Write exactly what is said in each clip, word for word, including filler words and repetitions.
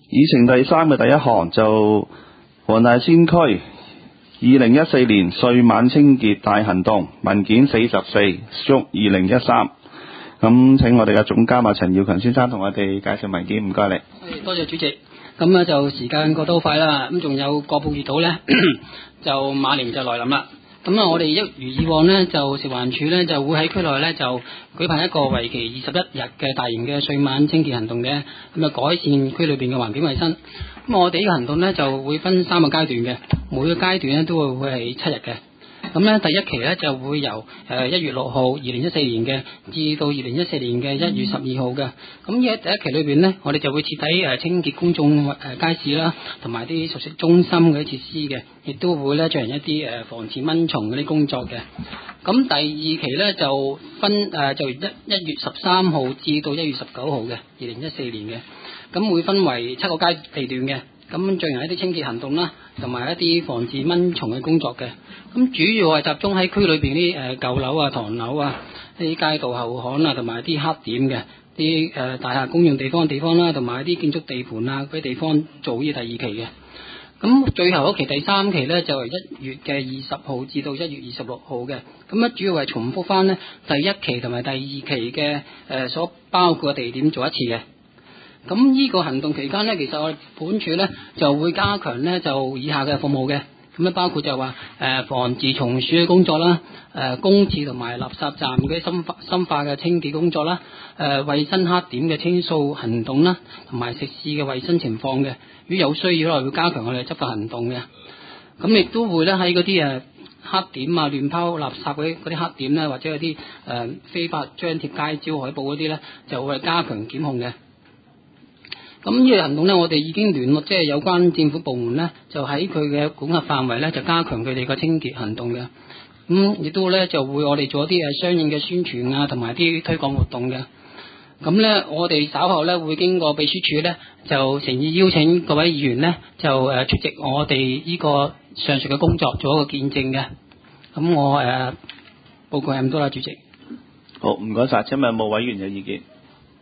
議程第三嘅第一項就黃大仙區二零一四年歲晚清潔大行動文件四十四/二零一三。咁請我哋嘅總監啊陳耀強先生同我哋介紹文件，唔該你。 多謝主席。咁咧就時間過得好快啦，咁仲有個半月到呢，就馬年就來臨啦。咁啊，我哋一如以往呢，就食環署呢就會喺區內呢，就舉辦一個為期二十一日嘅大型嘅歲晚清潔行動嘅，咁啊改善區裏邊嘅環境衛生。咁我哋呢個行動呢，就會分三個階段嘅，每個階段呢都會會係七日嘅。咁呢第一期呢，就會由誒一月六號二零一四年嘅至到二零一四年嘅一月十二號嘅。咁呢第一期裏邊呢，我哋就會設喺誒清潔公眾誒街市啦，同埋啲熟食中心嗰啲設施嘅，亦都會咧進行一啲誒防治蚊蟲嗰啲工作嘅。咁第二期呢，就分誒就一一月十三號至到一月十九號嘅二零一四年嘅，咁會分為七個階地段嘅。咁進行一啲清潔行動啦，同埋一啲防治蚊蟲嘅工作嘅。咁主要係集中喺區裏邊啲誒舊樓啊、唐樓啊、啲街道後巷啊，同埋啲黑點嘅啲誒大廈公用地方地方啦，同埋啲建築地盤啊嗰啲地方做呢第二期嘅。咁最後一期第三期呢，就係一月嘅二十號至到一月二十六號嘅。咁咧主要係重複翻呢第一期同埋第二期嘅誒、呃、所包括嘅地點做一次嘅。咁呢個行動期間呢，其實我哋本署呢就會加強呢就以下嘅服務嘅，咁咧包括就話誒防治蟲鼠嘅工作啦，誒公廁同埋垃圾站嘅深化深化嘅清潔工作啦，誒衛生黑點嘅清掃行動啦，同埋食肆嘅衛生情況嘅，如果有需要咧會加強我哋執法行動嘅。咁亦都會咧喺嗰啲誒黑點啊、亂拋垃圾嗰啲嗰啲黑點咧，或者嗰啲誒非法張貼街招海報嗰啲咧，就會加強檢控嘅。咁呢個行動呢，我哋已經聯絡即係有關政府部門呢，就喺佢嘅管轄範圍呢，就加強佢哋個清潔行動嘅。咁亦都呢，就會我哋做一啲誒相應嘅宣傳啊，同埋啲推廣活動嘅。咁呢，我哋稍後呢，會經過秘書處呢，就誠意邀請各位議員呢，就誒出席我哋呢個上述嘅工作，做一個見證嘅。咁我誒、呃、報告係咁多啦，主席。 好，唔該晒。請問有冇委員有意見？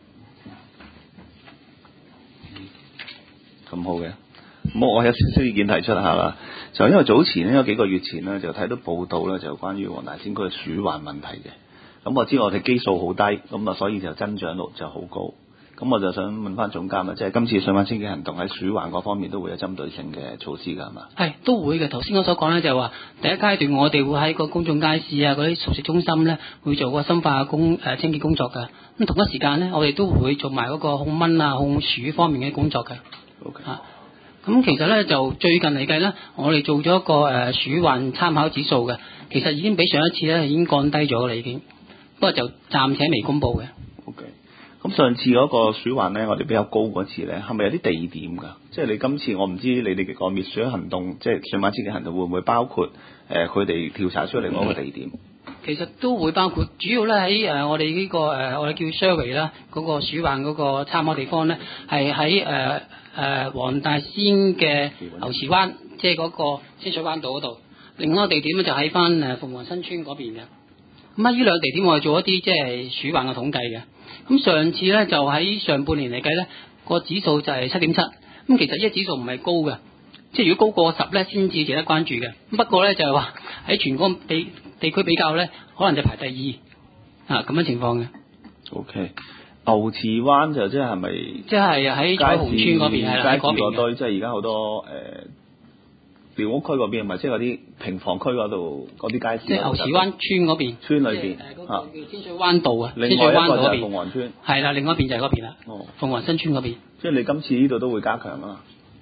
咁好嘅，咁我有少少意見提出下啦。就因為早前呢，有幾個月前呢，就睇到報道呢，就關於黃大仙區嘅鼠患問題嘅。咁我知我哋基數好低，咁啊所以就增長率就好高。咁我就想問翻總監啊，即係今次歲晚清潔行動喺鼠患嗰方面都會有針對性嘅措施㗎，係嘛？係都會嘅。頭先我所講呢，就係話第一階段我哋會喺個公眾街市啊、嗰啲熟食中心呢，會做個深化工誒、呃、清潔工作㗎。咁同一時間呢，我哋都會做埋嗰個控蚊啊、控鼠方面嘅工作㗎。 OK 啊，咁其實咧就最近嚟計咧，我哋做咗一個誒、呃、鼠患參考指數嘅，其實已經比上一次咧已經降低咗啦，已經，不過就暫且未公布嘅。 OK，咁上次嗰個鼠患咧，我哋比較高嗰次咧，係咪有啲地點㗎？即係你今次我唔知你哋個滅鼠行動，即係歲晚清潔行動會唔會包括誒佢哋調查出嚟嗰個地點？ 其實都會包括，主要咧喺誒我哋呢、這個誒、呃、我哋叫 survey 啦，嗰個鼠患嗰個參考地方咧，係喺誒誒黃大仙嘅牛池灣，即係嗰個清水灣道嗰度。另外一個地點咧就喺翻誒鳳凰新村嗰邊嘅。咁啊，呢兩個地點我哋做一啲即係鼠患嘅統計嘅。咁上次咧就喺上半年嚟計咧，個指數就係七點七。咁其實呢個指數唔係高嘅，即係如果高過十咧先至值得關注嘅。不過咧就係話喺全港地地區比較咧，可能就排第二啊咁樣情況嘅。 O K， 牛池灣就即係係咪？ 即係喺彩虹村嗰邊係啦，喺嗰邊嘅。即係而家好多誒寮屋區嗰邊，咪即係嗰啲平房區嗰度嗰啲街市。 即係牛池灣村嗰邊。 村裏邊。 誒嗰個叫天水灣道啊。 另外一個就係鳳凰村。 係啦，另外一邊就係嗰邊啦。哦。鳳凰新村嗰邊。 即係你今次呢度都會加強啊？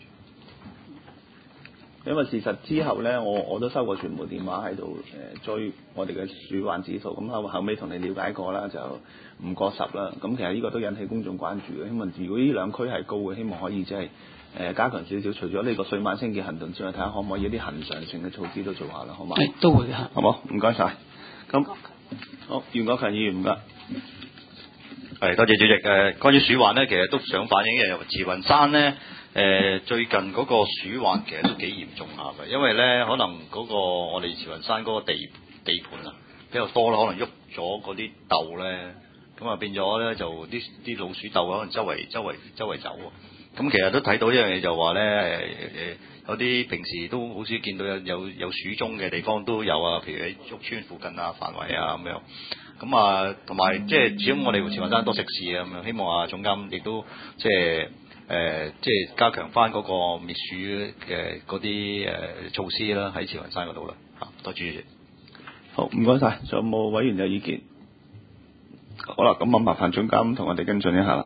因為事實之後咧，我我都收過傳媒電話喺度誒追我哋嘅鼠患指數，咁後後尾同你了解過啦，就唔過十啦。咁其實呢個都引起公眾關注嘅。希望如果呢兩區係高嘅，希望可以即係誒加強少少。除咗呢個歲晚清潔行動之外，睇下可唔可以有啲恆常性嘅措施都做下啦，好嘛？ 係都會嘅。 好冇？唔該晒。咁好，袁國強議員唔該。 係多謝主席。誒，關於鼠患咧，其實都想反映嘅，慈雲山咧。誒、呃、最近嗰個鼠患其實都幾嚴重下嘅，因為咧可能嗰個我哋慈雲山嗰個地地盤啊比較多啦，可能喐咗嗰啲竇咧，咁啊變咗咧就啲啲老鼠竇可能周圍周圍周圍走喎， 咁其實都睇到一樣嘢就話咧誒誒有啲平時都好少見到有有有鼠蹤嘅地方都有啊，譬如喺屋村附近啊範圍啊咁樣。咁啊，同埋即係始終我哋慈雲山多食肆啊咁樣，希望啊總監亦都即係誒即係加強翻嗰個滅鼠嘅嗰啲誒措施啦，喺慈雲山嗰度啦嚇。多謝主席。 好，唔該晒，仲有冇委員有意見？好啦，咁我麻煩總監同我哋跟進一下啦。